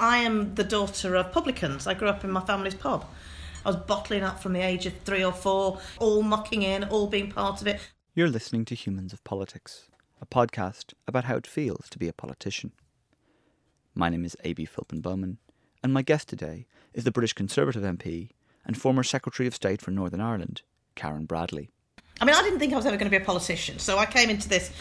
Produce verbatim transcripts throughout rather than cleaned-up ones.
I am the daughter of publicans. I grew up in my family's pub. I was bottling up from the age of three or four, all mucking in, all being part of it. You're listening to Humans of Politics, a podcast about how it feels to be a politician. My name is A B Philpin Bowman, and my guest today is the British Conservative M P and former Secretary of State for Northern Ireland, Karen Bradley. I mean, I didn't think I was ever going to be a politician, so I came into this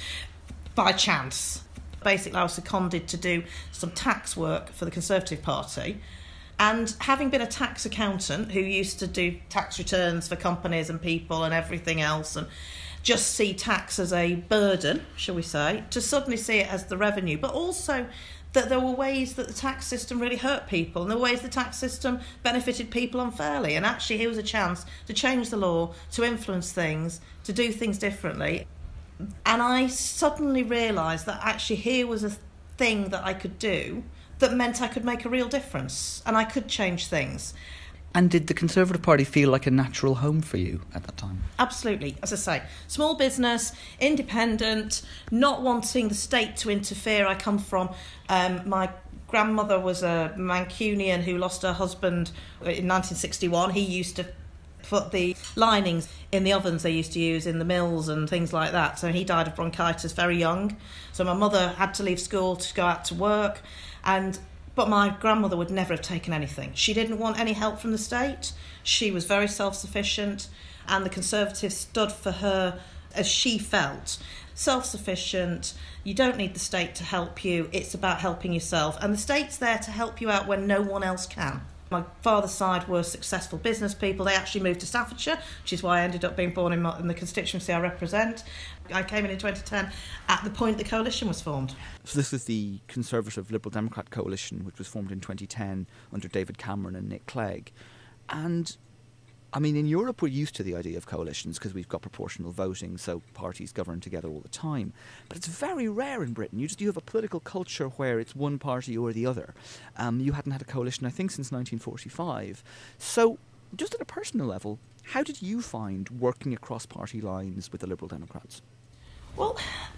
by chance. Basically, I was seconded to do some tax work for the Conservative Party. And having been a tax accountant who used to do tax returns for companies and people and everything else and just see tax as a burden, shall we say, to suddenly see it as the revenue, but also that there were ways that the tax system really hurt people and there were ways the tax system benefited people unfairly. And actually here was a chance to change the law, to influence things, to do things differently. And I suddenly realised that actually here was a thing that I could do that meant I could make a real difference and I could change things. And did the Conservative Party feel like a natural home for you at that time? Absolutely. As I say, small business, independent, not wanting the state to interfere. I come from, um, my grandmother was a Mancunian who lost her husband in nineteen sixty-one. He used to put the linings in the ovens they used to use in the mills and things like that. So he died of bronchitis very young. So my mother had to leave school to go out to work. And But my grandmother would never have taken anything. She didn't want any help from the state. She was very self-sufficient. And the Conservatives stood for her, as she felt, self-sufficient. You don't need the state to help you. It's about helping yourself. And the state's there to help you out when no one else can. My father's side were successful business people. They actually moved to Staffordshire, which is why I ended up being born in, my, in the constituency I represent. I came in in twenty ten at the point the coalition was formed. So this was the Conservative Liberal Democrat coalition, which was formed in twenty ten under David Cameron and Nick Clegg. And I mean, in Europe, we're used to the idea of coalitions because we've got proportional voting, so parties govern together all the time. But it's very rare in Britain. You just you have a political culture where it's one party or the other. Um, you hadn't had a coalition, I think, since nineteen forty-five. So, just at a personal level, how did you find working across party lines with the Liberal Democrats? Well,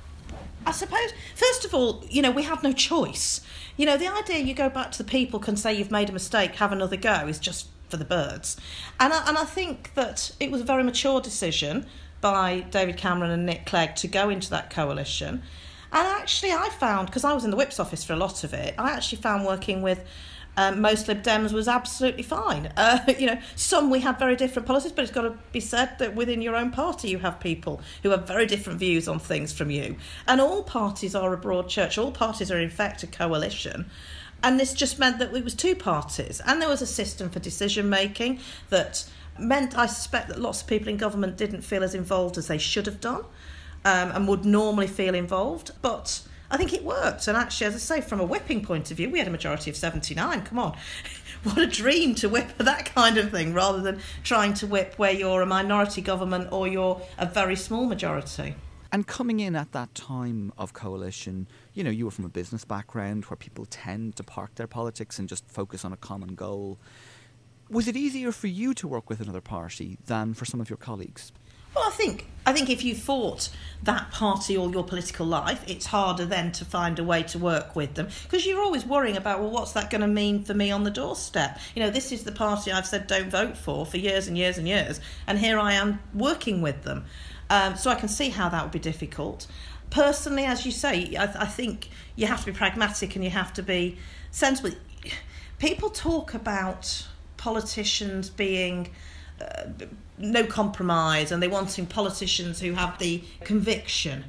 I suppose, first of all, you know, we had no choice. You know, the idea you go back to the people can say you've made a mistake, have another go, is just for the birds. And I, and I think that it was a very mature decision by David Cameron and Nick Clegg to go into that coalition. And actually I found, because I was in the Whip's office for a lot of it, I actually found working with um, most Lib Dems was absolutely fine. Uh, you know, some we had very different policies, but it's got to be said that within your own party you have people who have very different views on things from you. And all parties are a broad church. All parties are in fact a coalition. And this just meant that it was two parties. And there was a system for decision-making that meant, I suspect, that lots of people in government didn't feel as involved as they should have done um, and would normally feel involved. But I think it worked. And actually, as I say, from a whipping point of view, we had a majority of seventy-nine. Come on. What a dream to whip that kind of thing, rather than trying to whip where you're a minority government or you're a very small majority. And coming in at that time of coalition, you know, you were from a business background where people tend to park their politics and just focus on a common goal. Was it easier for you to work with another party than for some of your colleagues? Well, I think I think if you fought that party all your political life, it's harder then to find a way to work with them, because you're always worrying about, well, what's that going to mean for me on the doorstep? You know, this is the party I've said don't vote for for years and years and years, and here I am working with them. Um, so I can see how that would be difficult. Personally, as you say, I, I think you have to be pragmatic and you have to be sensible. People talk about politicians being uh, no compromise and they wanting politicians who have the conviction.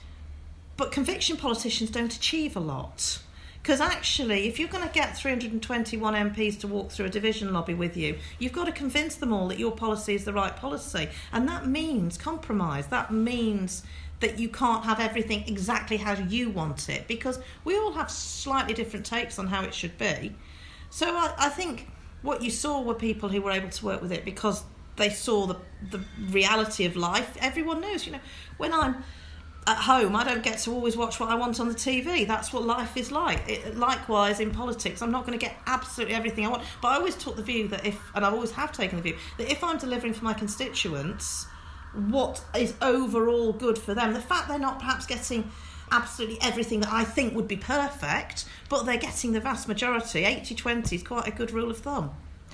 But conviction politicians don't achieve a lot. Because actually, if you're going to get three hundred twenty-one M Ps to walk through a division lobby with you, you've got to convince them all that your policy is the right policy. And that means compromise. That means that you can't have everything exactly how you want it, because we all have slightly different takes on how it should be. So I, I think what you saw were people who were able to work with it because they saw the, the reality of life. Everyone knows, you know, when I'm at home, I don't get to always watch what I want on the T V. That's what life is like. It, likewise, in politics, I'm not going to get absolutely everything I want. But I always took the view that if, and I always have taken the view, that if I'm delivering for my constituents what is overall good for them, the fact they're not perhaps getting absolutely everything that I think would be perfect, but they're getting the vast majority. eighty twenty is quite a good rule of thumb.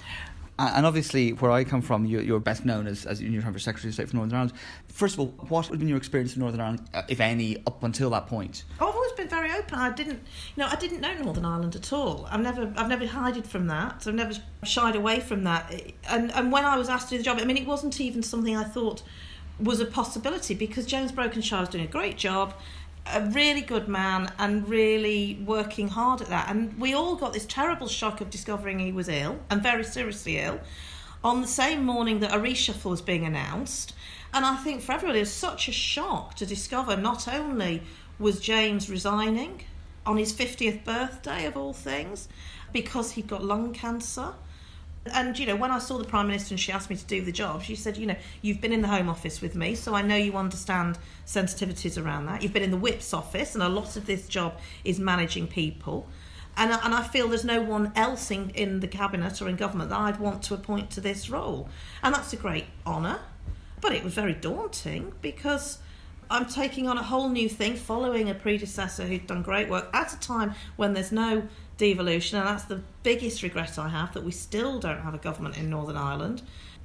And obviously, where I come from, you're best known as, as in your time for Secretary of State for Northern Ireland. First of all, what has been your experience in Northern Ireland, uh, if any, up until that point? Oh, I've always been very open. I didn't, you know, I didn't know Northern Ireland at all. I've never, I've never hided from that. I've never shied away from that. And and when I was asked to do the job, I mean, it wasn't even something I thought was a possibility, because James Brokenshire was doing a great job, a really good man, and really working hard at that. And we all got this terrible shock of discovering he was ill, and very seriously ill, on the same morning that a reshuffle was being announced. And I think for everybody it was such a shock to discover not only was James resigning on his fiftieth birthday of all things, because he'd got lung cancer. And, you know, when I saw the Prime Minister and she asked me to do the job, she said, you know, you've been in the Home Office with me, so I know you understand sensitivities around that. You've been in the Whip's office, and a lot of this job is managing people. And, and I feel there's no one else in, in the Cabinet or in government that I'd want to appoint to this role. And that's a great honour. But it was very daunting, because I'm taking on a whole new thing, following a predecessor who'd done great work at a time when there's no devolution, and that's the biggest regret I have, that we still don't have a government in Northern Ireland.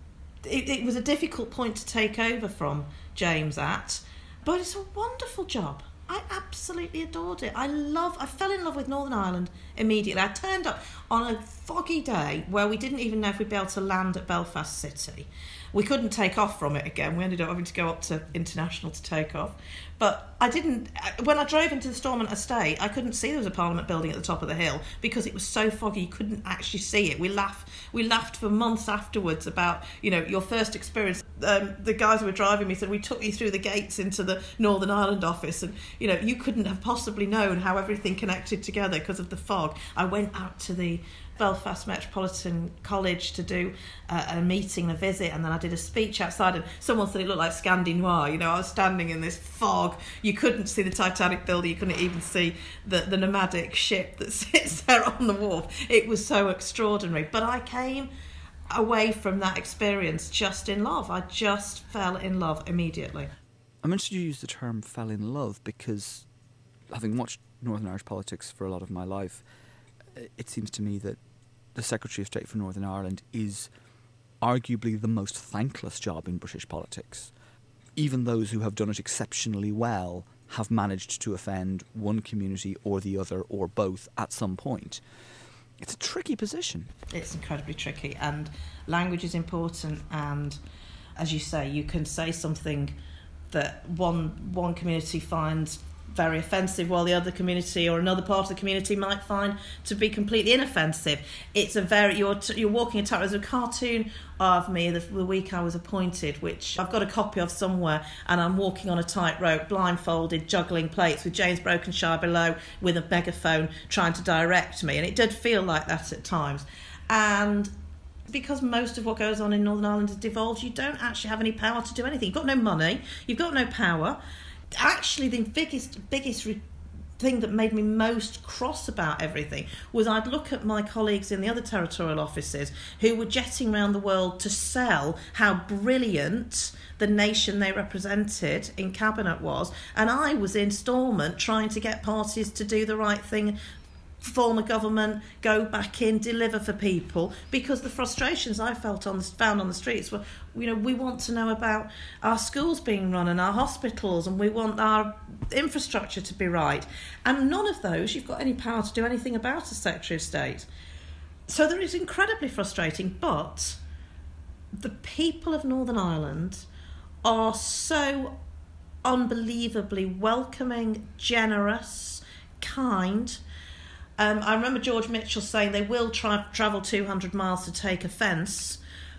It, it was a difficult point to take over from James at, but it's a wonderful job. I absolutely adored it. I love, I fell in love with Northern Ireland immediately. I turned up on a foggy day where we didn't even know if we'd be able to land at Belfast City. We couldn't take off from it again. We ended up having to go up to International to take off. But I didn't, when I drove into the Stormont Estate, I couldn't see there was a Parliament building at the top of the hill, because it was so foggy you couldn't actually see it. We laughed, we laughed for months afterwards about, you know, your first experience. Um, the guys who were driving me said, we took you through the gates into the Northern Ireland office, and, you know, you couldn't have possibly known how everything connected together because of the fog. I went out to the Belfast Metropolitan College to do uh, a meeting, a visit, and then I did a speech outside, and someone said it looked like Scandi Noir. You know, I was standing in this fog. You couldn't see the Titanic building. You couldn't even see the, the nomadic ship that sits there on the wharf. It was so extraordinary. But I came away from that experience just in love. I just fell in love immediately. I'm interested you use the term fell in love, because having watched Northern Irish politics for a lot of my life, it seems to me that the Secretary of State for Northern Ireland is arguably the most thankless job in British politics. Even those who have done it exceptionally well have managed to offend one community or the other, or both, at some point. It's a tricky position. It's incredibly tricky, and language is important, and as you say, you can say something that one one community finds very offensive, while the other community or another part of the community might find to be completely inoffensive. It's a very you're t- you're walking a tightrope. There's a cartoon of me the, the week I was appointed, which I've got a copy of somewhere, and I'm walking on a tightrope, blindfolded, juggling plates, with James Brokenshire below with a megaphone trying to direct me, and it did feel like that at times. And because most of what goes on in Northern Ireland is devolved, you don't actually have any power to do anything. You've got no money, you've got no power. Actually, the biggest biggest re- thing that made me most cross about everything was I'd look at my colleagues in the other territorial offices who were jetting around the world to sell how brilliant the nation they represented in Cabinet was, and I was in Stormont trying to get parties to do the right thing, form a government, go back in, deliver for people, because the frustrations I felt on the, found on the streets were, you know, we want to know about our schools being run and our hospitals, and we want our infrastructure to be right. And none of those you've got any power to do anything about as Secretary of State. So there is incredibly frustrating, but the people of Northern Ireland are so unbelievably welcoming, generous, kind. Um, I remember George Mitchell saying they will try travel two hundred miles to take offence,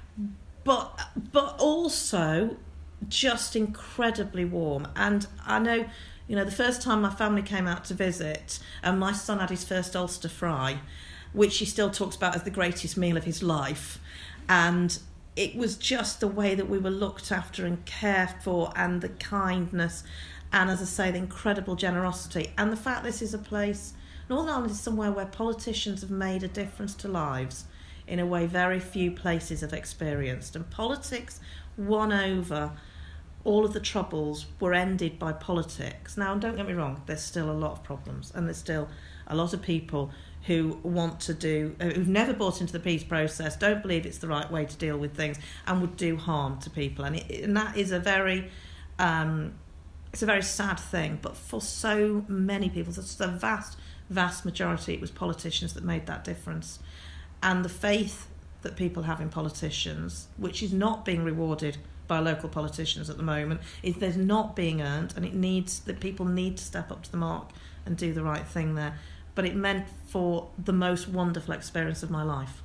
but but also just incredibly warm. And I know, you know, the first time my family came out to visit, and my son had his first Ulster fry, which he still talks about as the greatest meal of his life, and it was just the way that we were looked after and cared for, and the kindness, and as I say, the incredible generosity, and the fact this is a place. Northern Ireland is somewhere where politicians have made a difference to lives in a way very few places have experienced. And politics won over all of the troubles were ended by politics. Now, don't get me wrong, there's still a lot of problems, and there's still a lot of people who want to do, who've never bought into the peace process, don't believe it's the right way to deal with things, and would do harm to people. And, it, and that is a very, um, it's a very sad thing. But for so many people, such a vast, vast majority, it was politicians that made that difference. And the faith that people have in politicians, which is not being rewarded by local politicians at the moment, is there's not being earned, and it needs, that people need to step up to the mark and do the right thing there. But it meant for the most wonderful experience of my life.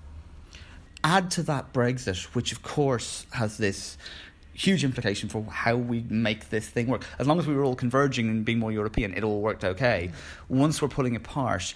Add to that Brexit, which of course has this huge implication for how we make this thing work. As long as we were all converging and being more European, it all worked okay. Once we're pulling apart,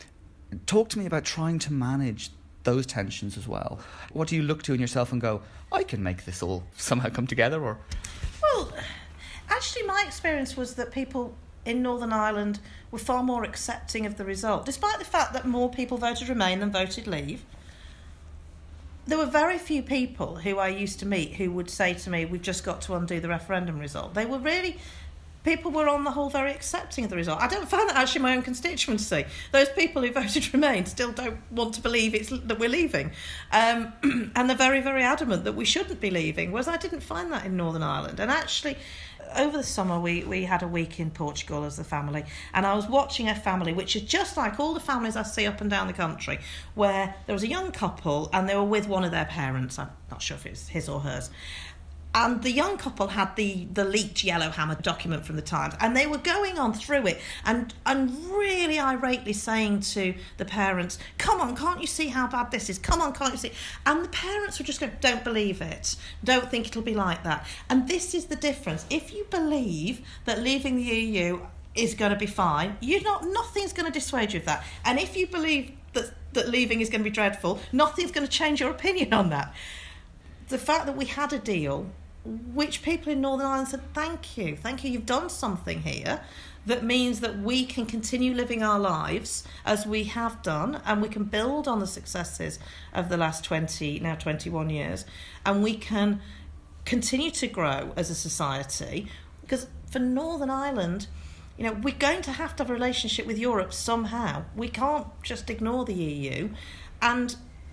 talk to me about trying to manage those tensions as well. What do you look to in yourself and go, I can make this all somehow come together? Or well, actually my experience was that people in Northern Ireland were far more accepting of the result. Despite the fact that more people voted Remain than voted Leave, there were very few people who I used to meet who would say to me, we've just got to undo the referendum result. They were really... People were on the whole very accepting of the result. I don't find that actually in my own constituency. Those people who voted Remain still don't want to believe it's that we're leaving. Um, and they're very, very adamant that we shouldn't be leaving, whereas I didn't find that in Northern Ireland. And actually, over the summer, we, we had a week in Portugal as a family, and I was watching a family, which is just like all the families I see up and down the country, where there was a young couple and they were with one of their parents. I'm not sure if it was his or hers. And the young couple had the, the leaked Yellowhammer document from the Times, and they were going on through it and, and really irately saying to the parents, come on, can't you see how bad this is? Come on, can't you see? And the parents were just going, don't believe it. Don't think it'll be like that. And this is the difference. If you believe that leaving the E U is going to be fine, you're not, nothing's going to dissuade you of that. And if you believe that, that leaving is going to be dreadful, nothing's going to change your opinion on that. The fact that we had a deal, which people in Northern Ireland said, thank you, thank you, you've done something here that means that we can continue living our lives as we have done, and we can build on the successes of the last twenty, now twenty-one years, and we can continue to grow as a society. Because for Northern Ireland, you know, we're going to have to have a relationship with Europe somehow. We can't just ignore the E U, and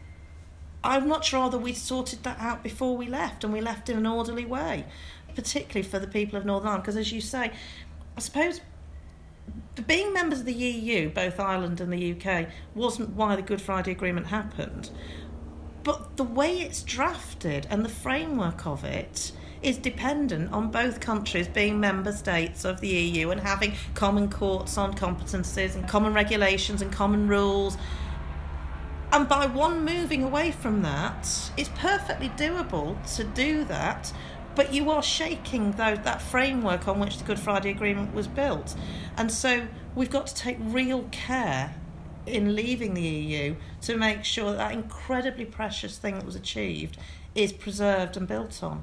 I'd much rather we'd sorted that out before we left, and we left in an orderly way, particularly for the people of Northern Ireland. Because as you say, I suppose being members of the E U, both Ireland and the U K, wasn't why the Good Friday Agreement happened. But the way it's drafted and the framework of it is dependent on both countries being member states of the E U and having common courts on competencies and common regulations and common rules. And by one moving away from that, it's perfectly doable to do that, but you are shaking those, that framework on which the Good Friday Agreement was built. And so we've got to take real care in leaving the E U to make sure that that incredibly precious thing that was achieved is preserved and built on.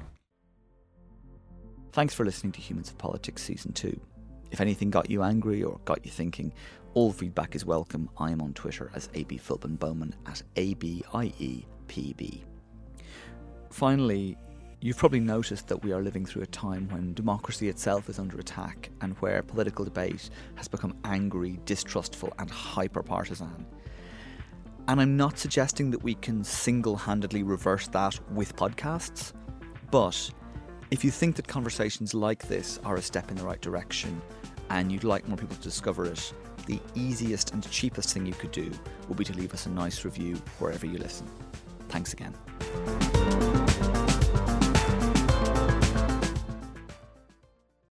Thanks for listening to Humans of Politics Season two. If anything got you angry or got you thinking, all feedback is welcome. I am on Twitter as A B Philbin Bowman at A B I E P B. Finally, you've probably noticed that we are living through a time when democracy itself is under attack and where political debate has become angry, distrustful and hyper-partisan. And I'm not suggesting that we can single-handedly reverse that with podcasts, but if you think that conversations like this are a step in the right direction and you'd like more people to discover it, the easiest and cheapest thing you could do would be to leave us a nice review wherever you listen. Thanks again.